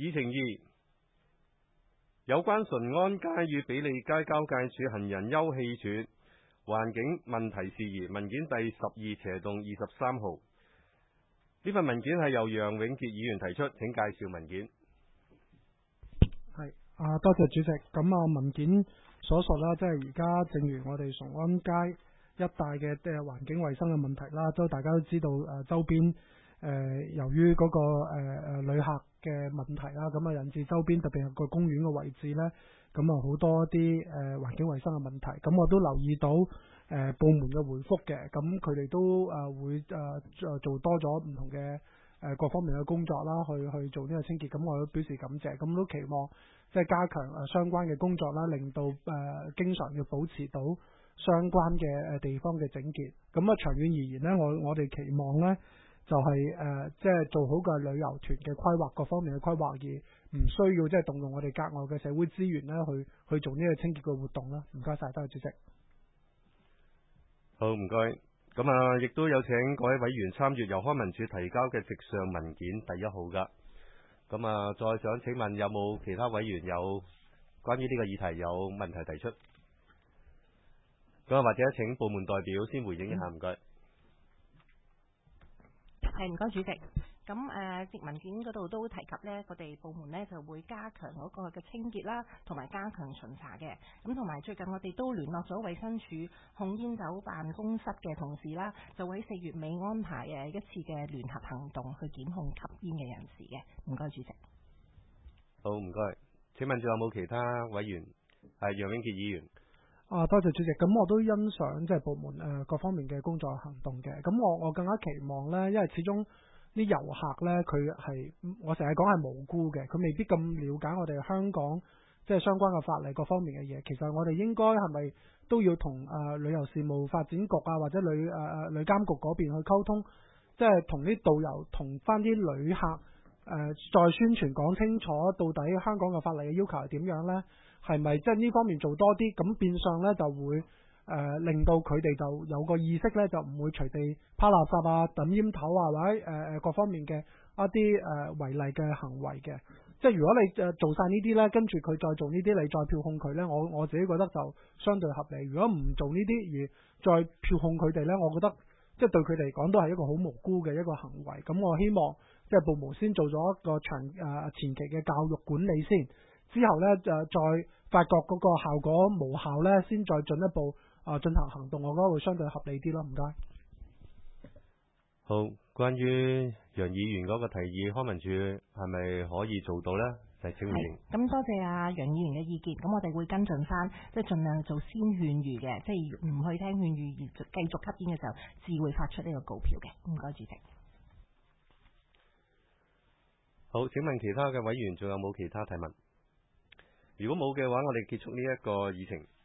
議程2，有關順安街與比利街交界處行人休憩處環境問題事宜文件第12/23號。呢份文件係由楊永傑議員提出，請介紹文件。 多謝主席。咁文件所述啦，即係而家正如我哋崇安街一帶嘅環境衛生嘅問題啦，都大家都知道周邊由於嗰個旅客嘅問題啦，咁引致周邊特別係個公園嘅位置咧，咁好多啲環境衛生嘅問題。咁我都留意到部門嘅回覆嘅，咁佢哋都會做多咗唔同嘅各方面嘅工作啦，去做呢個清潔。咁我都表示感謝。咁都期望即係加強相關嘅工作啦，令到經常要保持到相關嘅地方嘅整潔。咁長遠而言呢，我哋期望呢就係即係做好個旅遊團嘅規劃，各方面嘅規劃，而唔需要即係動用我哋額外嘅社會資源呢去做呢個清潔嘅活動啦。唔該晒，多謝主席。 好，唔該。咁亦都有請各位委員參閱由康文署提交嘅直上文件第1號噶。咁再想請問有冇其他委員有關於呢個議題有問題提出？咁或者請部門代表先回應一下，唔該。 係，唔該主席。咁文件嗰度都提及呢，我哋部門呢就會加強嗰個嘅清潔啦，同埋加強巡查嘅。咁同埋最近我哋都聯絡咗衛生署控煙酒辦公室嘅同事啦，就會喺4月尾安排一次嘅聯合行動去檢控吸煙嘅人士嘅。唔該主席。 好，唔該。請問仲有冇其他委員？係楊永傑議員。 多謝主席。咁我都欣賞即係部門各方面嘅工作行動嘅。咁我更加期望呢，因為始終啲遊客呢，佢係我成日講係無辜嘅，佢未必咁了解我哋香港即係相關嘅法例各方面嘅嘢。其實我哋應該係咪都要同旅遊事務發展局或者旅監局嗰邊去溝通，即係同啲導遊同翻啲旅客再宣傳講清楚到底香港嘅法例嘅要求係點樣呢？係咪即係呢方面做多啲，咁變相呢就會令到佢哋就有個意識呢，就唔會隨地拋垃圾抌煙頭或者各方面嘅一啲違例嘅行為嘅。即係如果你做晒呢啲呢，跟住佢再做呢啲，你再票控佢呢，我自己覺得就相對合理。如果唔做呢啲而再票控佢哋呢，我覺得即係對佢哋嚟講都係一個好無辜嘅一個行為。咁我希望即係部門先做咗一個前期嘅教育管理先，之後呢就再發覺嗰個效果無效呢，先再進一步進行行動，我覺得會相對合理啲咯。唔該。 好，關於楊議員嗰個提議，康文署係咪可以做到呢？就請回應。 咁多謝楊議員嘅意見，咁我哋會跟進翻，即係盡量做先勸喻嘅，即係唔去聽勸喻而繼續吸煙嘅時候，至會發出呢個告票嘅。唔該，主席。 好，請問其他嘅委員仲有冇其他提問？如果冇嘅話，我哋結束呢一個議程。